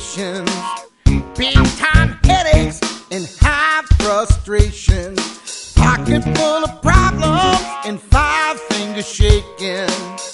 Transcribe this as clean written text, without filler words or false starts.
temptations, big time headaches and high frustration, pocket full of problems and five fingers shaking.